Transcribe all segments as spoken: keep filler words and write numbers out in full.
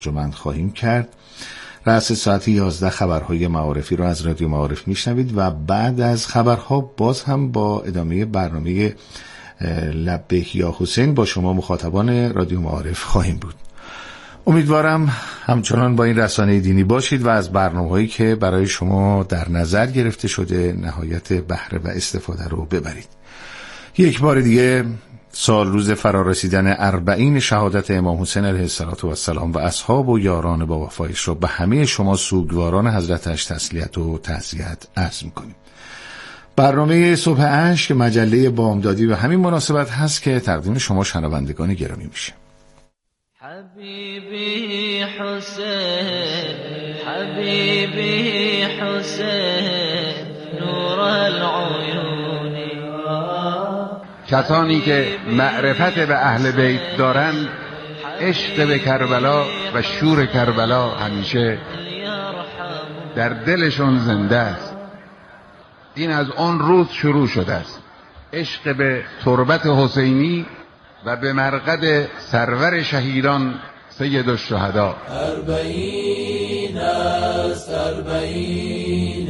جمعند خواهیم کرد. رأس ساعت یازده خبرهای معارفی رو از رادیو معارف میشنوید و بعد از خبرها باز هم با ادامه برنامه لبیک یا حسین با شما مخاطبان رادیو معارف خواهیم بود. امیدوارم همچنان با این رسانه دینی باشید و از برنامه‌هایی که برای شما در نظر گرفته شده نهایت بهره و استفاده رو ببرید. یک بار دیگه سال روز فرارسیدن اربعین شهادت امام حسین علیه السلام و اصحاب و یاران با وفایش رو به همه شما سوگواران حضرتش تسلیت و تعزیت عرض می‌کنیم. برنامه صبح اشک مجله بامدادی به همین مناسبت هست که تقدیم شما شنوندگان گرامی میشه. حبیبی حسین حبیبی حسین نور العیون. کسانی که معرفت به اهل بیت دارند عشق به کربلا و شور کربلا همیشه در دلشون زنده است. این از آن روز شروع شده است، عشق به تربت حسینی و به مرقد سرور شهیدان سید الشهدا. اربعین است اربعین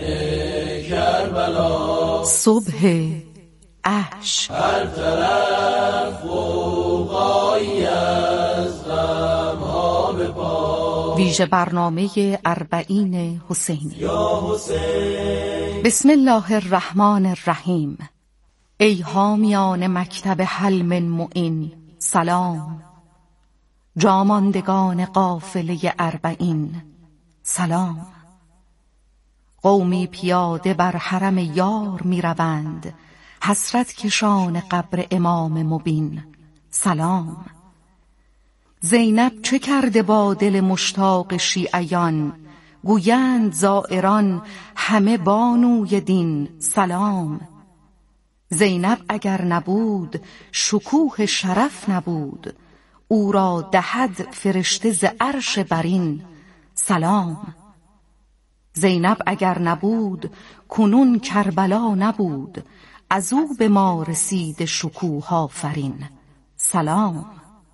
کربلا، صبح اشک، هر طرف غوغایی از غم‌ها به پا. ویژه برنامه اربعین حسینی. یا حسین. بسم الله الرحمن الرحیم. ای حامیان مکتب حلم معین سلام، جاماندگان قافله اربعین سلام. قومی پیاده بر حرم یار می روند، حسرت کشان قبر امام مبین سلام. زینب چه کرده با دل مشتاق شیعیان، گویند زائران همه بانوی دین سلام. زینب اگر نبود شکوه شرف نبود، او را دهد فرشته ز عرش برین سلام. زینب اگر نبود کنون کربلا نبود، از او به ما رسید شکوه آفرین سلام.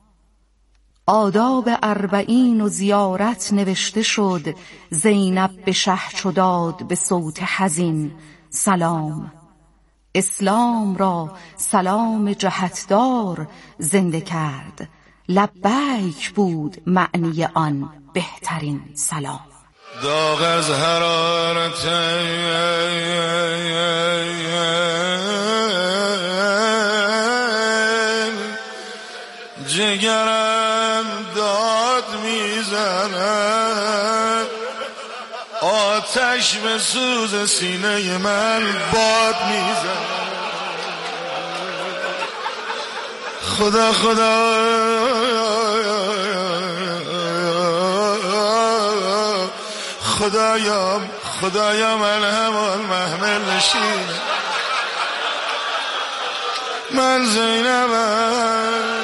آداب اربعین و زیارت نوشته شد، زینب به شه چو داد به صوت حزین سلام. اسلام را سلام جهتدار زنده کرد، لبیک بود معنی آن بهترین سلام. داغ از حرارت جگرم داد میزند، آتش به سوز سینه من باد میزند. خدا خدا خدایا خدایا من همان محمل نشین، من زینبم.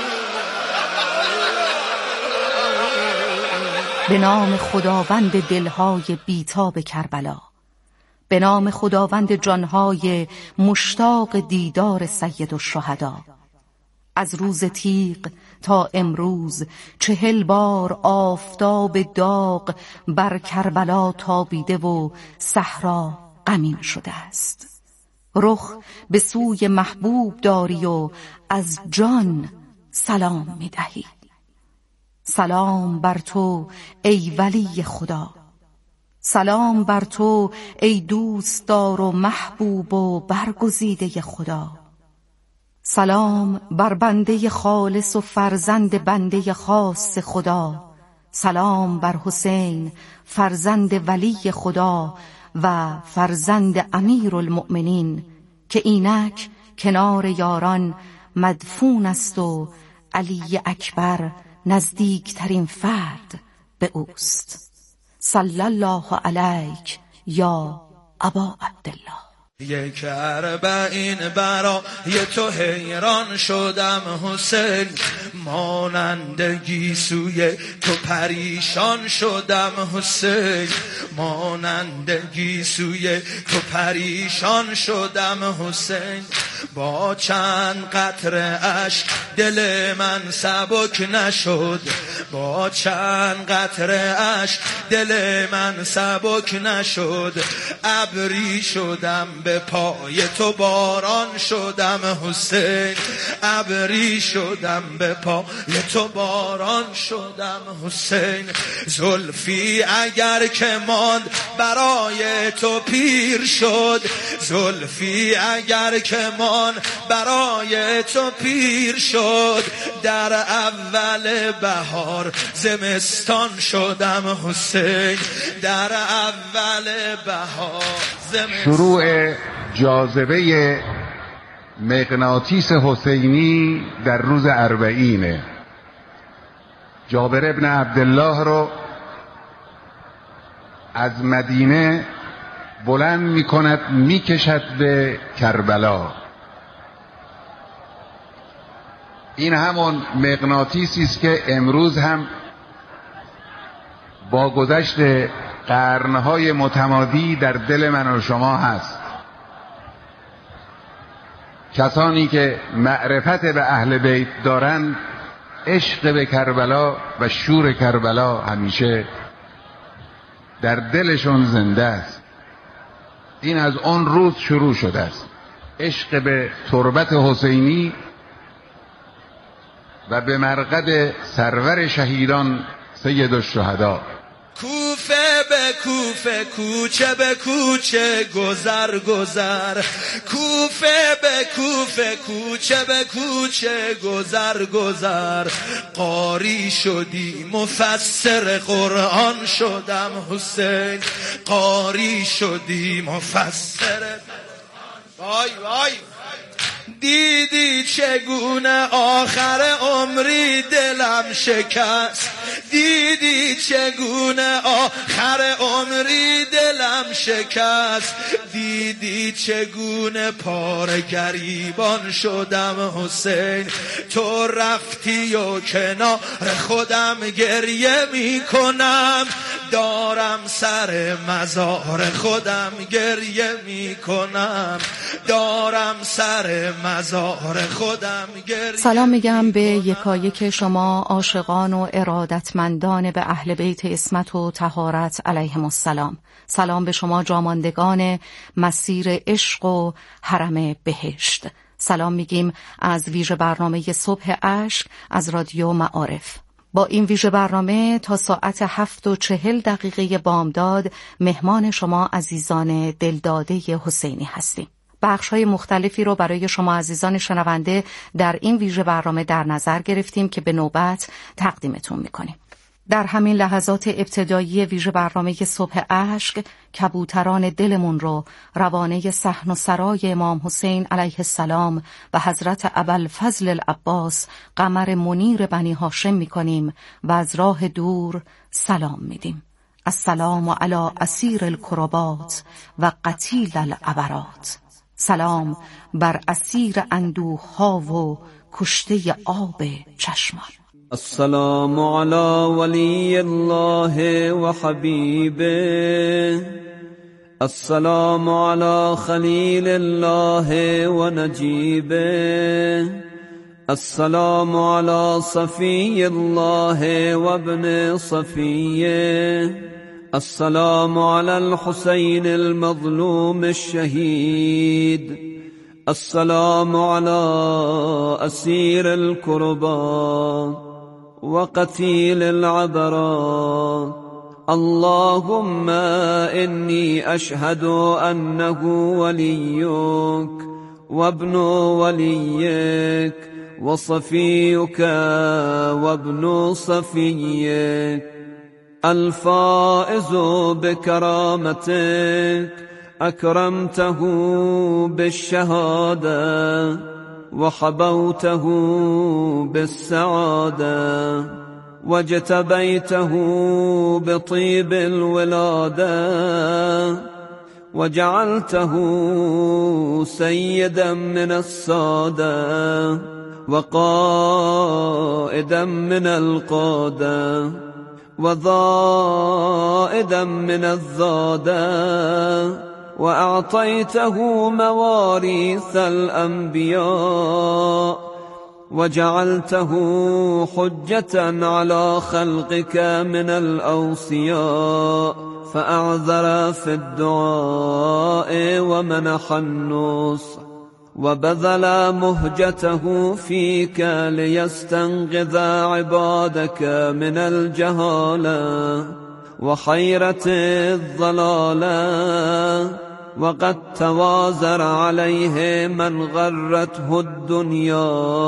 به نام خداوند دلهای بیتاب کربلا، به نام خداوند جانهای مشتاق دیدار سید الشهدا. از روز تیغ تا امروز چهل بار آفتاب داغ بر کربلا تابیده و صحرا غمین شده است. رخ به سوی محبوب داری و از جان سلام می دهی. سلام بر تو ای ولی خدا، سلام بر تو ای دوستدار و محبوب و برگزیده خدا. سلام بر بنده خالص و فرزند بنده خاص خدا. سلام بر حسین فرزند ولی خدا و فرزند امیر المؤمنین که اینک کنار یاران مدفون است و علی اکبر نزدیکترین فرد به اوست. صلی الله علیک یا ابا عبدالله. یک اربعین برای تو حیران شدم حسین، مانندگی سوی تو پریشان شدم حسین، مانندگی سوی تو پریشان شدم حسین. با چند قطره اشک دل من سبک نشد، با چند قطره اشک دل من سبک نشد. ابری شدم به پای تو باران شدم حسین، ابری شدم به پای تو باران شدم حسین. زلفی اگر که ماند برای تو پیر شد، زلفی اگر که ماند برای تو پیر شد. در اول بهار زمستان شدم حسین، در اول بهار زمستان. شروع جاذبه مغناطیس حسینی در روز اربعینه. جابر ابن عبدالله رو از مدینه بلند می کند می کشد به کربلا. این همون مغناطیسی است که امروز هم با گذشت قرنهای متمادی در دل من و شما هست. کسانی که معرفت به اهل بیت دارند عشق به کربلا و شور کربلا همیشه در دلشون زنده است. این از آن روز شروع شده است، عشق به تربت حسینی و به مرقد سرور شهیدان سید الشهدا. کوفه به کوفه، کوچه به کوچه، گذر گذر. کوفه به کوفه، کوچه به کوچه، گذر گذر. قاری شدی مفسر قرآن شدم حسین، قاری شدی مفسر. وای وای دیدی چگونه آخر عمری دلم شکست، دیدی چگونه آخر عمری دلم شکست. دیدی چگونه پاره گریبان شدم حسین. تو رفتی و کنار خودم گریه می کنم، دارم سر مزار خودم گریه می کنم، دارم سر مزار خودم گریه. سلام میگم به یکایک شما عاشقان و ارادتمندان به اهل بیت عصمت و طهارت علیهم السلام. سلام به شما جاماندگان مسیر عشق و حرم بهشت. سلام میگیم از ویژه برنامه صبح اشک از رادیو معارف. با این ویژه برنامه تا ساعت هفت و چهل دقیقه بامداد مهمان شما عزیزان دلداده حسینی هستیم. بخش‌های مختلفی رو برای شما عزیزان شنونده در این ویژه برنامه در نظر گرفتیم که به نوبت تقدیمتون می‌کنیم. در همین لحظات ابتدایی ویژه برنامه صبح اشک کبوتران دلمون رو روانه صحن و سرای امام حسین علیه السلام و حضرت ابوالفضل العباس قمر منیر بنی هاشم می‌کنیم و از راه دور سلام میدیم. السلام علی اسیر الکربات و قتیل العبرات. سلام بر اسیر اندوه ها و کشته آب چشمان. السلام علی ولی الله و حبیبه، السلام علی خلیل الله و نجیبه، السلام علی صفی الله و ابن صفیه، السلام على الحسين المظلوم الشهيد، السلام على أسير الكربات وقتيل العبرات. اللهم إني أشهد أنه وليك وابن وليك وصفيك وابن صفيك، الفائز بكرامتك، أكرمته بالشهادة وحبوته بالسعادة واجتبيته بطيب الولادة وجعلته سيدا من السادة وقائدا من القادة وضائدا من الضادة وأعطيته مواريث الأنبياء وجعلته حجة على خلقك من الأوصياء فأعذر في الدعاء ومنح النصح وبذل مهجته فيك ليستنقذ عبادك من الجهالة وحيرة الضلالة وقد توازر عليه من غرته الدنيا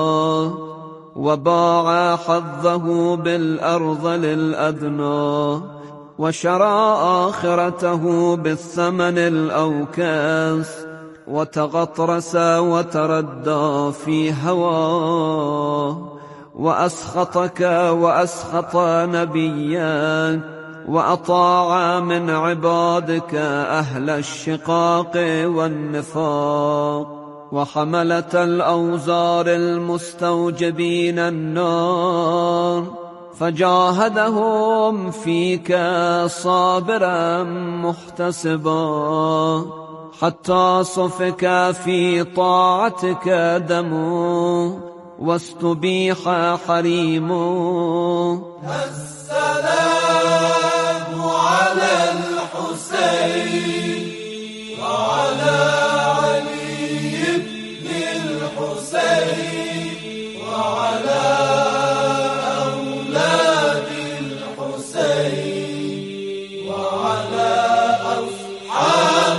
وباع حظه بالأرض للأدنى وشرى آخرته بالثمن الأوكاس وتغطرس وتردى في هواه وأسخطك وأسخط نبيك وأطاع من عبادك أهل الشقاق والنفاق وحملة الأوزار المستوجبين النار فجاهدهم فيك صابرا محتسبا حتى صفك في طاعتك دمه واستبيح حريمه. السلام على الحسين وعلى علي بن الحسين وعلى أولاد الحسين وعلى أصحاب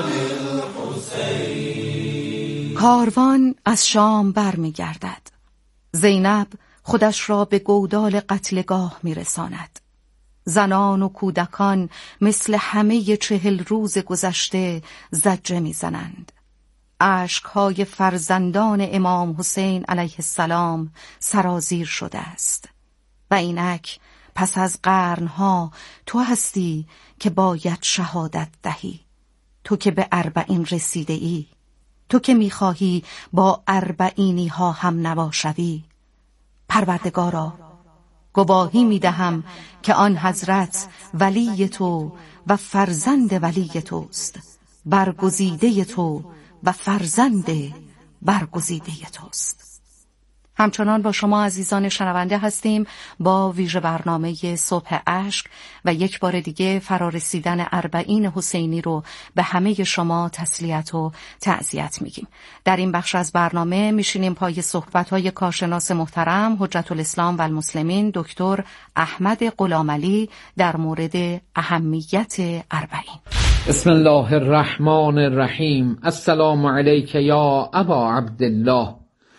الحسين. کاروان از شام برمی گردد. زینب خودش را به گودال قتلگاه می رساند. زنان و کودکان مثل همه چهل روز گذشته زجه می زنند. اشک‌های فرزندان امام حسین علیه السلام سرازیر شده است و اینک پس از قرنها تو هستی که باید شهادت دهی، تو که به اربعین رسیده ای، تو که میخواهی با اربعینی ها هم نباشوی. پروردگارا، گواهی میدهم که آن حضرت ولی تو و فرزند ولی توست، برگزیده تو و فرزند برگزیده توست. همچنان با شما عزیزان شنونده هستیم با ویژه برنامه صبح اشک و یک بار دیگه فرارسیدن اربعین حسینی رو به همه شما تسلیت و تعزیت میگیم. در این بخش از برنامه میشینیم پای صحبت‌های کارشناس محترم حجت الاسلام و المسلمین دکتر احمد غلامعلی در مورد اهمیت اربعین. بسم الله الرحمن الرحیم. السلام علیک یا ابا عبدالله.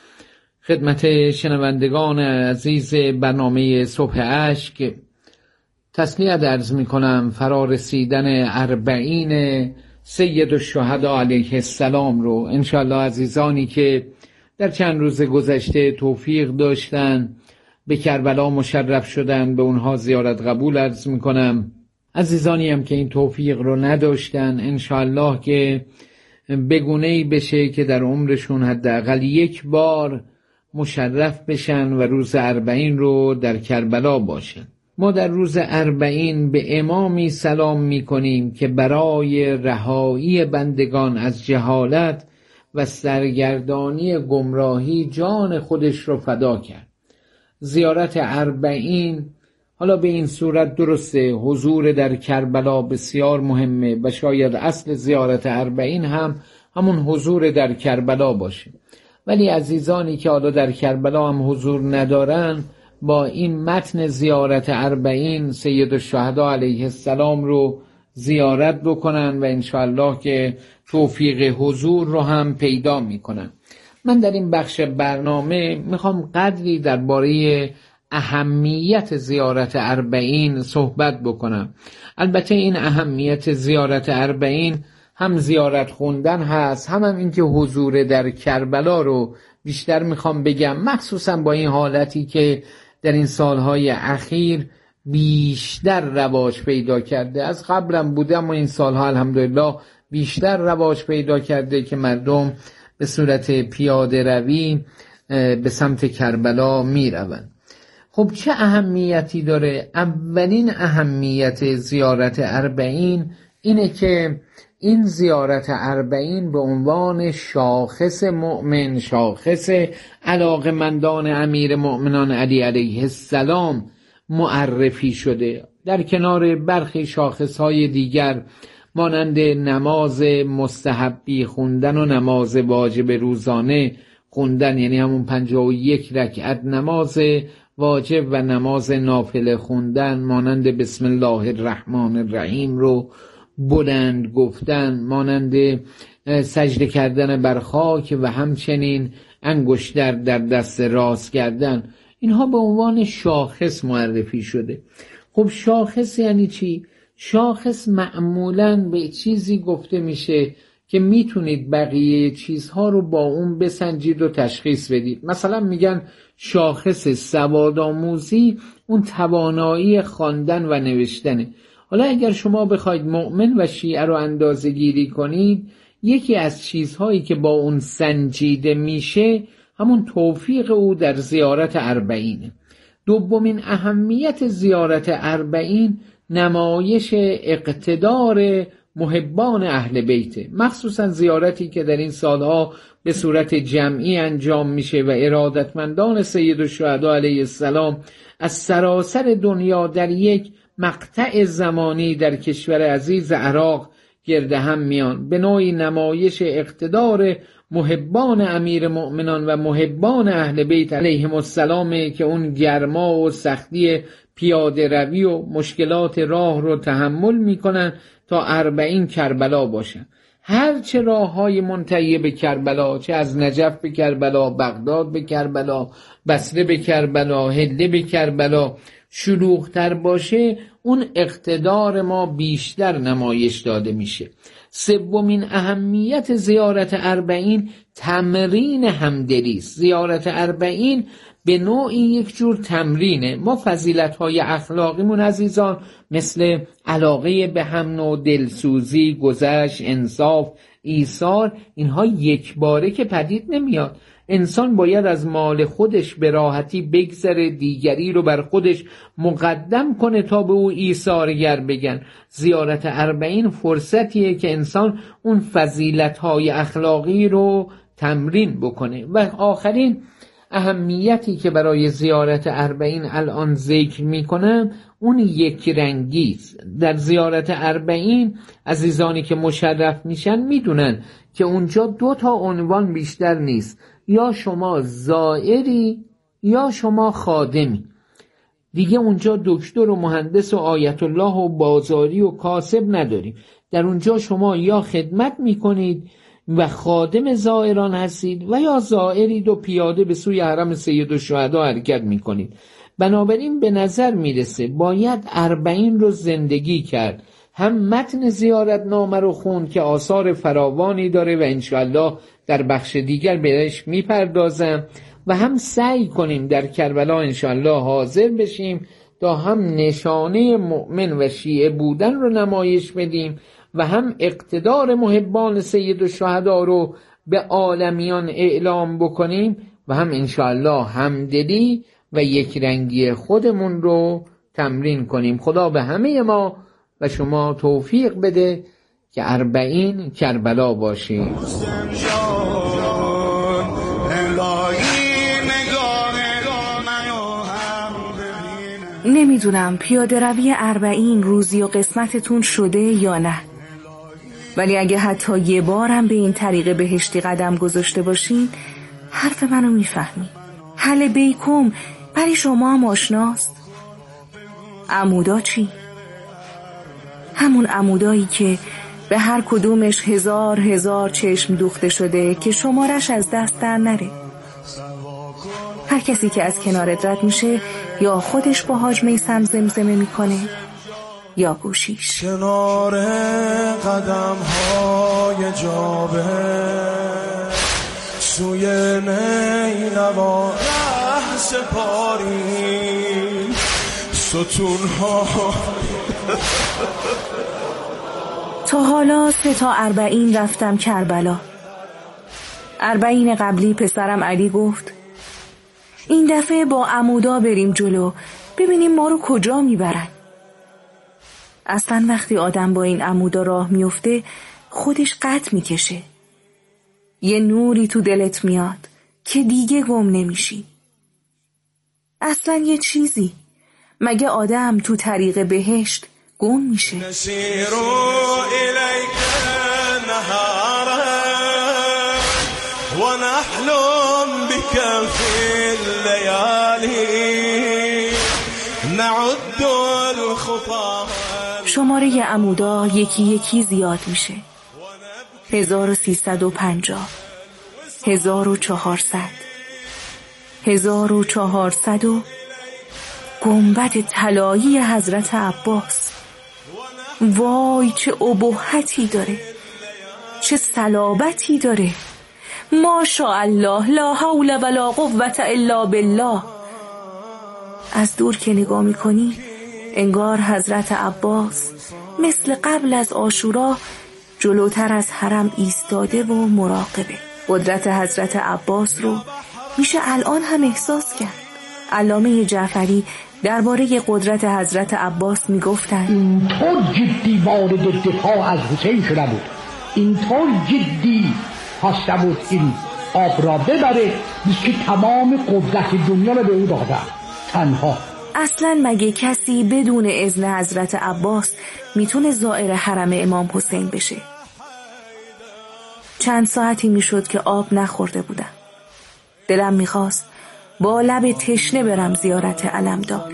خدمت شنوندگان عزیز برنامه صبح اشک تسلیت عرض می کنم فرارسیدن اربعین سید الشهدا علیه السلام رو. انشالله عزیزانی که در چند روز گذشته توفیق داشتن به کربلا مشرف شدن به اونها زیارت قبول عرض می کنم. عزیزانی هم که این توفیق رو نداشتن انشالله که بگونه‌ای بشه که در عمرشون حداقل یک بار مشرف بشن و روز اربعین رو در کربلا باشن. ما در روز اربعین به امامی سلام می کنیم که برای رهایی بندگان از جهالت و سرگردانی گمراهی جان خودش رو فدا کرد. زیارت اربعین حالا به این صورت درسته، حضور در کربلا بسیار مهمه و شاید اصل زیارت اربعین هم همون حضور در کربلا باشه، ولی عزیزانی که حالا در کربلا هم حضور ندارن با این متن زیارت اربعین سید الشهدا علیه السلام رو زیارت بکنن و انشاءالله که توفیق حضور رو هم پیدا میکنن. من در این بخش برنامه میخوام قدری درباره اهمیت زیارت اربعین صحبت بکنم. البته این اهمیت زیارت اربعین هم زیارت خوندن هست، هم, هم این که حضور در کربلا رو بیشتر میخوام بگم، مخصوصا با این حالتی که در این سالهای اخیر بیشتر رواج پیدا کرده. از قبلم بوده اما این سالها الحمدلله بیشتر رواج پیدا کرده که مردم به صورت پیاده روی به سمت کربلا میروند. خب چه اهمیتی داره؟ اولین اهمیت زیارت اربعین اینه که این زیارت اربعین به عنوان شاخص مؤمن، شاخص علاقمندان امیر مؤمنان علی علیه السلام معرفی شده، در کنار برخی شاخصهای دیگر مانند نماز مستحبی خوندن و نماز واجب روزانه خوندن، یعنی همون پنجاه و یک رکعت نماز واجب و نماز نافله خوندن، مانند بسم الله الرحمن الرحیم رو بلند گفتن، مانند سجده کردن بر خاک و همچنین انگشتر در دست راست کردن، اینها به عنوان شاخص معرفی شده. خب شاخص یعنی چی؟ شاخص معمولاً به چیزی گفته میشه که میتونید بقیه چیزها رو با اون بسنجید و تشخیص بدید. مثلا میگن شاخص سوادآموزی اون توانایی خواندن و نوشتنه. حالا اگر شما بخواید مؤمن و شیعه رو اندازه گیری کنید، یکی از چیزهایی که با اون سنجیده میشه همون توفیق او در زیارت اربعینه. دومین اهمیت زیارت اربعین نمایش اقتدار محبان اهل بیت، مخصوصا زیارتی که در این سالها به صورت جمعی انجام میشه و ارادتمندان سید الشهدا علیه السلام از سراسر دنیا در یک مقطع زمانی در کشور عزیز عراق گرد هم میان، به نوعی نمایش اقتدار محبان امیر مؤمنان و محبان اهل بیت علیهم السلام که اون گرما و سختی پیاده روی و مشکلات راه رو تحمل میکنن تا اربعین کربلا باشن. هر چه راه های منتهی به کربلا، چه از نجف به کربلا، بغداد به کربلا، بصره به کربلا، هله به کربلا شلوغ‌تر باشه، اون اقتدار ما بیشتر نمایش داده میشه. سومین اهمیت زیارت اربعین تمرین همدلی است. زیارت اربعین به نوعی یک جور تمرینه. ما فضیلت‌های اخلاقیمون عزیزان مثل علاقه به هم نوع، دلسوزی، گذشت، انصاف، ایثار، اینها یک باره که پدید نمیاد. انسان باید از مال خودش به راحتی بگذره، دیگری رو بر خودش مقدم کنه تا به او ایثارگر بگن. زیارت اربعین فرصتیه که انسان اون فضیلت‌های اخلاقی رو تمرین بکنه. و آخرین اهمیتی که برای زیارت اربعین الان ذکر میکنم اون یک رنگیست. در زیارت اربعین عزیزانی که مشرف میشن میدونن که اونجا دو تا عنوان بیشتر نیست، یا شما زائری یا شما خادمی. دیگه اونجا دکتر و مهندس و آیت الله و بازاری و کاسب نداریم. در اونجا شما یا خدمت میکنید و خادم زائران هستید و یا زائرید و پیاده به سوی حرم سید الشهدا حرکت میکنید. بنابراین به نظر میرسه باید اربعین رو زندگی کرد، هم متن زیارت نامه رو خوند که آثار فراوانی داره و انشاءالله در بخش دیگر بهش میپردازم، و هم سعی کنیم در کربلا انشاءالله حاضر بشیم تا هم نشانه مؤمن و شیعه بودن رو نمایش بدیم و هم اقتدار محبان سید الشهدا رو به عالمیان اعلام بکنیم و هم انشاءالله همدلی و یک رنگی خودمون رو تمرین کنیم. خدا به همه ما و شما توفیق بده که اربعین کربلا باشیم. نمیدونم پیاده روی اربعین روزی و قسمتتون شده یا نه، ولی اگه حتی یه بارم به این طریق بهشتی قدم گذاشته باشین حرف منو میفهمی. حل بیکم برای شما هم آشناست. عمودا چی؟ همون عمودایی که به هر کدومش هزار هزار چشم دوخته شده که شمارش از دست در نره. هر کسی که از کنارت رد میشه یا خودش با حاج میثم زمزمه میکنه یا گوشیش. کنار قدم های جابه سوی نینوا ره سپاری ستون ها. تا حالا سه تا اربعین رفتم کربلا. اربعین قبلی پسرم علی گفت این دفعه با عمودا بریم جلو ببینیم ما رو کجا میبرن. اصلا وقتی آدم با این عمودا راه میفته خودش قد میکشه. یه نوری تو دلت میاد که دیگه گم نمیشی. اصلا یه چیزی، مگه آدم تو طریق بهشت گم میشه؟ نسیر الیک نهارا و نحلم بك فی اللیالی نعد الخطا. شماره عمودا یکی یکی زیاد میشه. هزار و سیصد و پنجاه، هزار و چهارصد، هزار و چهارصد و گنبد طلایی حضرت عباس. وای چه ابهتی داره، چه صلابتی داره. ماشاءالله لا حول ولا قوة الا بالله. از دور که نگاه میکنی انگار حضرت عباس مثل قبل از عاشورا جلوتر از حرم ایستاده و مراقبه. قدرت حضرت عباس رو میشه الان هم احساس کرد. علامه جعفری درباره قدرت حضرت عباس میگفتن اینطور جدی وارد دفاع از حسین شده بود، اینطور جدی خواسته بود این آب را ببره که تمام قدرت دنیا رو به او داده. تنها اصلا مگه کسی بدون اذن حضرت عباس میتونه زائر حرم امام حسین بشه؟ چند ساعتی میشد که آب نخورده بودم. دلم میخواست با لب تشنه برم زیارت علمدار.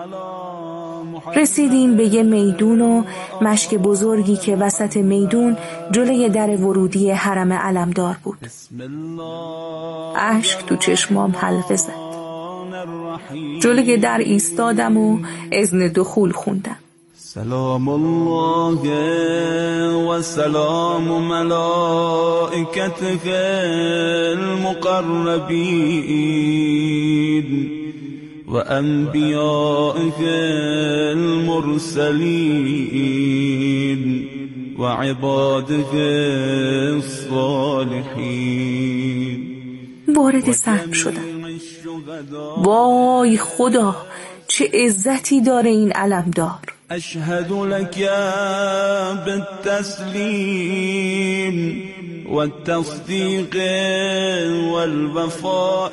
رسیدیم به یه میدون و مشک بزرگی که وسط میدون جلوی در ورودی حرم علمدار بود. اشک تو چشمام حلقه زد. جلوی در ایستادم و اذن دخول خوندم. سلام الله و سلام ملائکته المقربین و انبیائه المرسلین و عباده الصالحین. وارد صحن شدم. وای خدا چه عزتی داره این علمدار. اشهد لك بالتسلیم والتصدیق والوفاء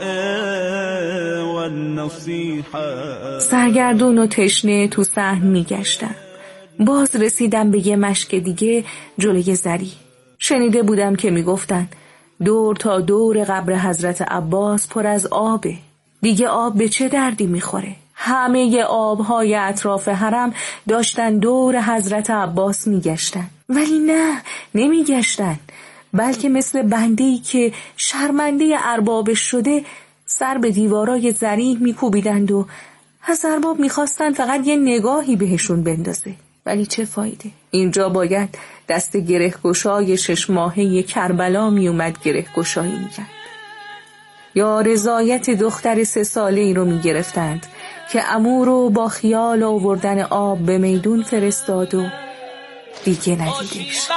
والنصیحه. سرگردون و تشنه تو صحن میگشتم. باز رسیدم به یه مشک دیگه جلوی زری. شنیده بودم که میگفتن دور تا دور قبر حضرت عباس پر از آبه. دیگه آب به چه دردی میخوره؟ همه آبهای اطراف حرم داشتن دور حضرت عباس میگشتن. ولی نه، نمیگشتن، بلکه مثل بنده‌ای که شرمنده اربابش شده سر به دیوارای زریح میکوبیدند و از ارباب میخواستن فقط یه نگاهی بهشون بندازه. ولی چه فایده؟ اینجا باید دست گرهگشای شش ماهه کربلا میومد گرهگشایی میکرد. یا رضایت دختر سه ساله ای رو میگرفتند که عمو رو با خیال آوردن آب به میدون فرستاد و دیگه ندیدش.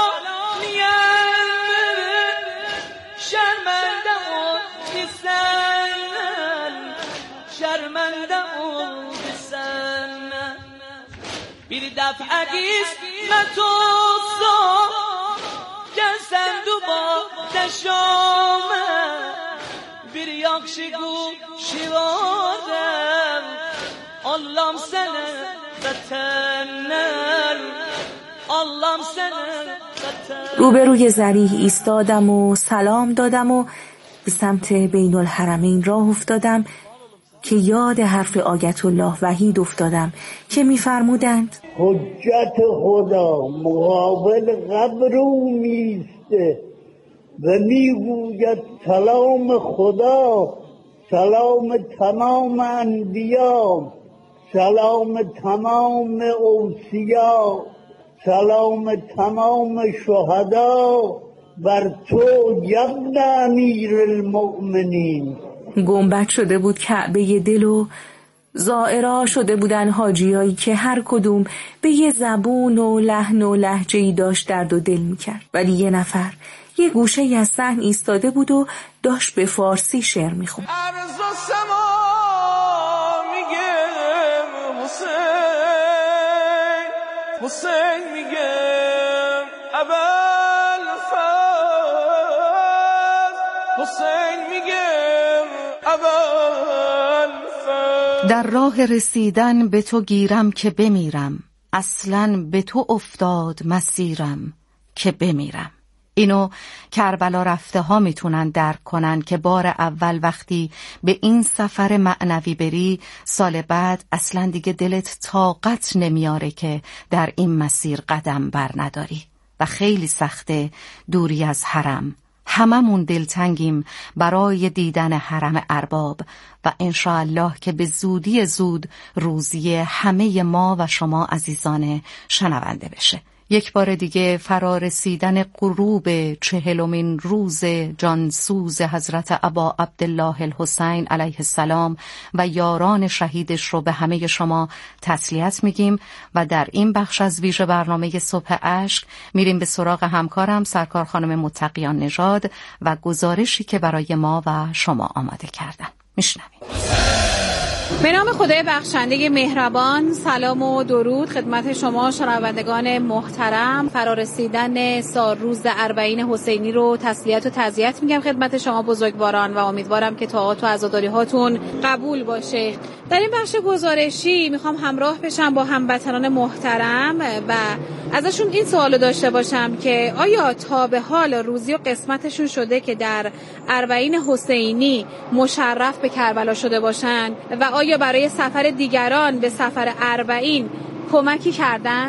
bir daf'agiz matosa gezend ba dashame bir yakşigu şivarem Allah'ım sene betenler Allah'ım sene betenler. روبروی زریح ایستادم و سلام دادم و به سمت بین الحرمین راه افتادم که یاد حرف آیت الله وحید افتادم که می‌فرمودند حجت خدا مقابل قبر او میسته و میگوید سلام خدا، سلام تمام انبیا، سلام تمام اوصیا، سلام تمام شهدا بر تو یبن امیر المؤمنین. گنبد شده بود کعبه دل و زائرها شده بودن حاجیایی که هر کدوم به یه زبون و لحن و لهجه‌ای داشت درد و دل میکرد. ولی یه نفر یه گوشه از صحن ایستاده بود و داشت به فارسی شعر میخوند. عرض و سما میگه حسین، حسین میگه ابا حسین میگه اول در راه رسیدن به تو گیرم که بمیرم، اصلاً به تو افتاد مسیرم که بمیرم. اینو کربلا رفته ها میتونن درک کنن که بار اول وقتی به این سفر معنوی بری، سال بعد اصلا دیگه دلت طاقت نمیاره که در این مسیر قدم بر نداری و خیلی سخته دوری از حرم. هممون دلتنگیم برای دیدن حرم ارباب و انشاءالله که به زودی زود روزی همه ما و شما عزیزان شنونده بشه. یک بار دیگه فرا رسیدن غروب چهلمین روز جانسوز حضرت ابا عبدالله الحسین علیه السلام و یاران شهیدش رو به همه شما تسلیت میگیم و در این بخش از ویژه برنامه صبح اشک میریم به سراغ همکارم سرکار خانم متقیان نژاد و گزارشی که برای ما و شما آماده کردن. میشنویم. به نام خدای بخشنده مهربان، سلام و درود خدمت شما شنوندگان محترم. فرارسیدن سال روز اربعین حسینی رو تسلیت و تعزیت میگم خدمت شما بزرگواران و امیدوارم که طاعات و عزاداری هاتون قبول باشه. در این بخش گزارشی میخوام همراه بشم با هموطنان محترم و ازشون این سوالو داشته باشم که آیا تا به حال روزی و قسمتشون شده که در اربعین حسینی مشرف به کربلا شده باشن و آیا برای سفر دیگران به سفر اربعین کمکی کردن؟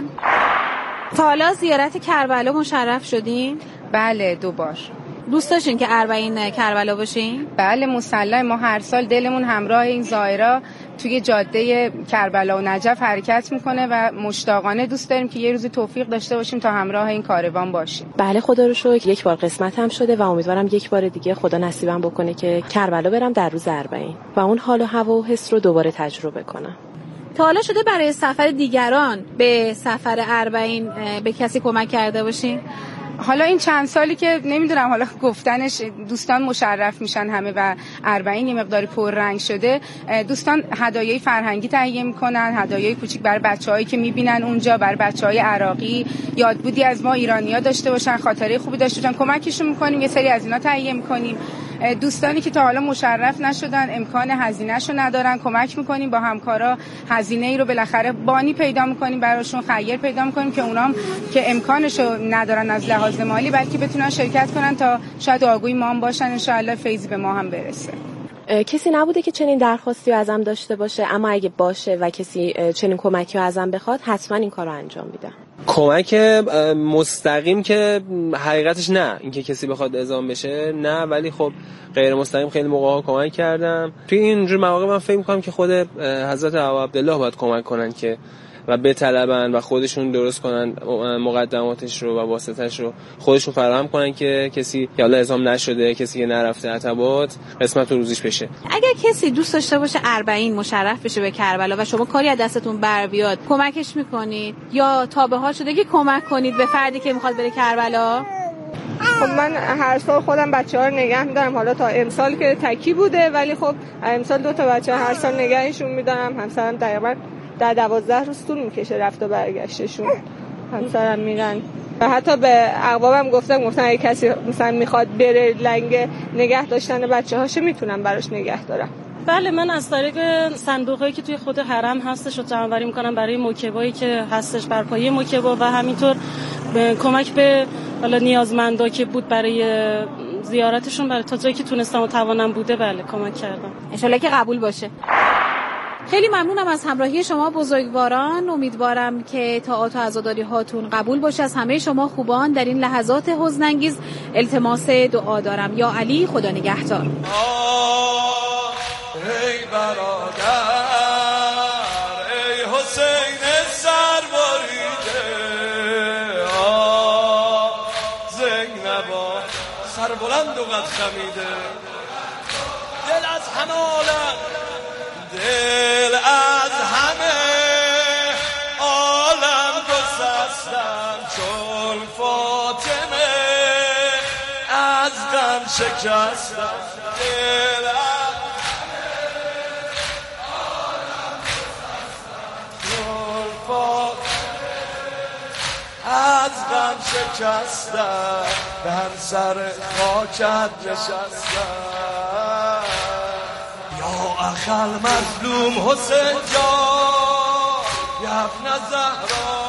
تا حالا زیارت کربلا مشرف شدین؟ بله، دو بار. دوست داشتین که اربعین کربلا باشین؟ بله مسلم. ما هر سال دلمون همراه این زائرا توی جاده کربلا و نجف حرکت میکنه و مشتاقانه دوست داریم که یه روزی توفیق داشته باشیم تا همراه این کاروان باشیم. بله خدا رو شکر یک بار قسمت هم شده و امیدوارم یک بار دیگه خدا نصیبم بکنه که کربلا برم در روز اربعین و اون حال و هوا و حس رو دوباره تجربه کنم. تا حالا شده برای سفر دیگران به سفر اربعین به کسی کمک کرده باشین؟ حالا این چند سالی که نمیدونم حالا گفتنش دوستان مشرف میشن همه و اربعین یه مقداری پررنگ شده، دوستان هدایای فرهنگی تهیه میکنن، هدایای کوچیک برای بچه‌هایی که میبینن اونجا، برای بچه‌های عراقی یادبودی از ما ایرانی‌ها داشته باشن، خاطره خوبی داشته باشن، کمکشون میکنیم، یه سری از اینا تهیه میکنیم. دوستانی که تا حالا مشرف نشدن، امکان هزینه‌شو ندارن، کمک میکنیم با همکارا هزینه ای رو بالاخره بانی پیدا میکنیم براشون، خیر پیدا میکنیم که اونام که امکانشو ندارن از لحاظ مالی بلکه بتونن شرکت کنن تا شاید آگوی ما هم باشن، ان شاء الله فیض به ما هم برسه. کسی نبوده که چنین درخواستی رو ازم داشته باشه، اما اگه باشه و کسی چنین کمکی رو ازم بخواد حتما این کارو انجام میدم. کمک مستقیم که حقیقتش نه، اینکه کسی بخواد اعزام بشه نه، ولی خب غیر مستقیم خیلی موقعا کمک کردم. توی اینجور مواقع من فکر می‌کنم که خود حضرت ابا عبدالله باید کمک کنن که و بطلبن و خودشون درست کنن مقدماتش رو و واسطش رو خودشون فراهم کنن که کسی یا الله اعزام نشده، کسی که نرفته عتبات قسمت روزیش بشه. اگر کسی دوست داشته باشه اربعین مشرف بشه به کربلا و شما کاری از دستتون بر بیاد کمکش میکنید یا تا به حال شده که کمک کنید به فردی که میخواد بره کربلا؟ خب من هر سال خودم بچه‌ها رو نگه می‌دارم، حالا تا امسال که تکی بوده ولی خب امسال دو تا بچه هر سال نگهشون می‌دارم. همسرم دقیقاً در دوازده روز طول می‌کشه رفت و برگشتشون. همسرم میرن و حتی به اقوامم گفتم گفتن اگه کسی مثلا میخواد بره لنگ نگه داشتن بچه‌هاش میتونم براش نگه دارم. بله من از طریق صندوقایی که توی خود حرم هستش رو جمع‌آوری می‌کنم برای موکبایی که هستش بر پایه موکبا و همینطور به کمک به حالا نیازمندا که بود برای زیارتشون، برای تا جایی که تونستم و توانم بوده بله کمک کردم. ان شاءالله که قبول باشه. خیلی ممنونم از همراهی شما بزرگواران. امیدوارم که طاعات و عزاداری هاتون قبول باشه. از همه شما خوبان در این لحظات حزن‌انگیز التماس دعا دارم. یا علی خدا نگهدار. ای برادر ای حسین سربریده، آه زینبا سربلند و قد خمیده، دل از همه عالم دل از همه عالم گسستم چون فاطمه از غم شکستم، دل از از غم شکستم در سر خاکت نشستم یا اخل مظلوم حسین جان یا ابن زهرا